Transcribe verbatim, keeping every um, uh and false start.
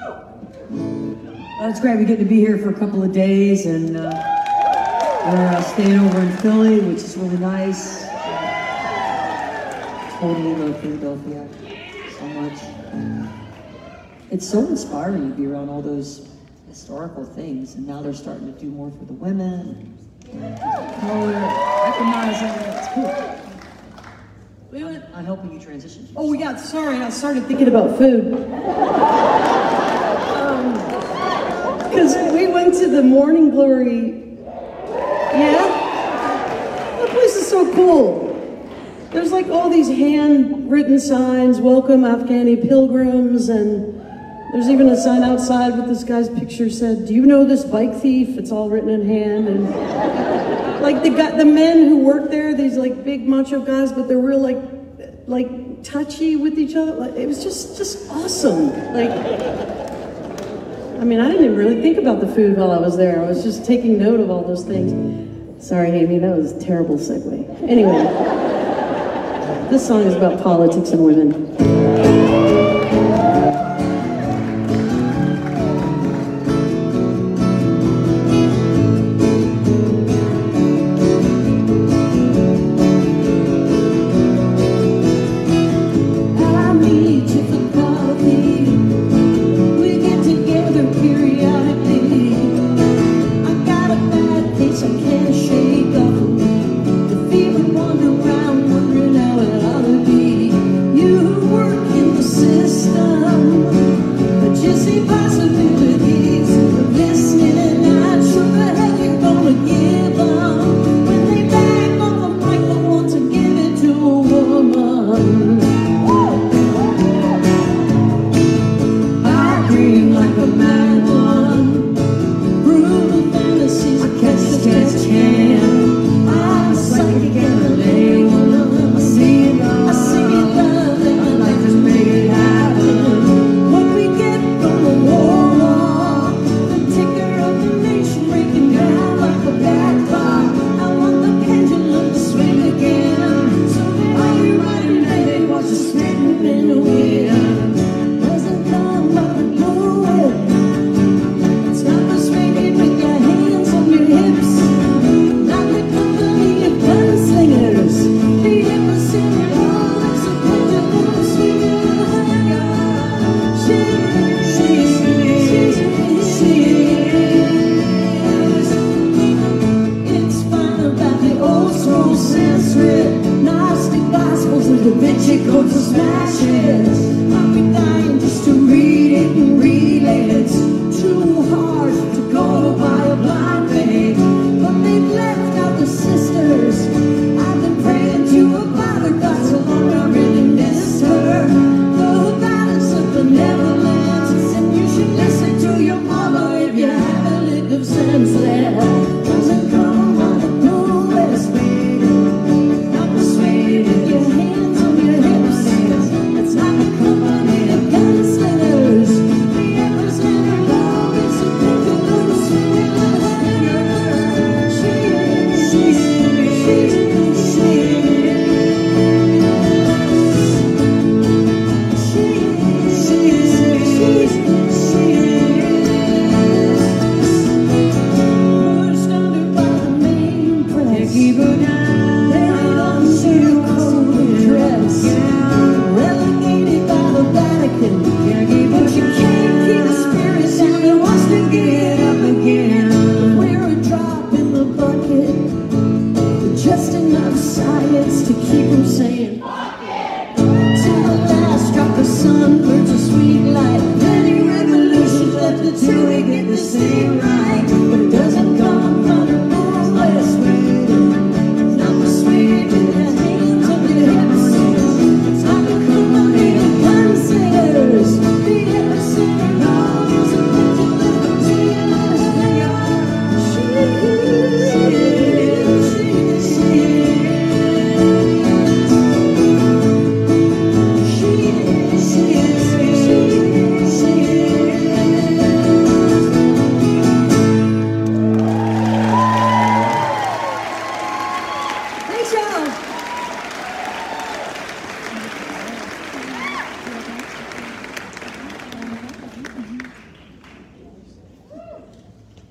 Well, it's great we get to be here for a couple of days, and uh, we're uh, staying over in Philly, which is really nice. Totally love Philadelphia so much. It's so inspiring to be around all those historical things, and now they're starting to do more for the women. Color, recognizing it. It's cool. We went, I'm helping you transition. oh, yeah, sorry, I started thinking about food. Because um, we went to the Morning Glory. Yeah? That place is so cool. There's like all these handwritten signs, welcome Afghani pilgrims, and there's even a sign outside with this guy's picture said, do you know this bike thief? It's all written in hand. And like the guy, the men who work there, these like big macho guys, but they're real like, like touchy with each other. Like, it was just, just awesome. Like, I mean, I didn't even really think about the food while I was there. I was just taking note of all those things. Sorry, Amy, that was a terrible segue. Anyway, this song is about politics and women. Gnostic gospels and Da Vinci codes to smash it.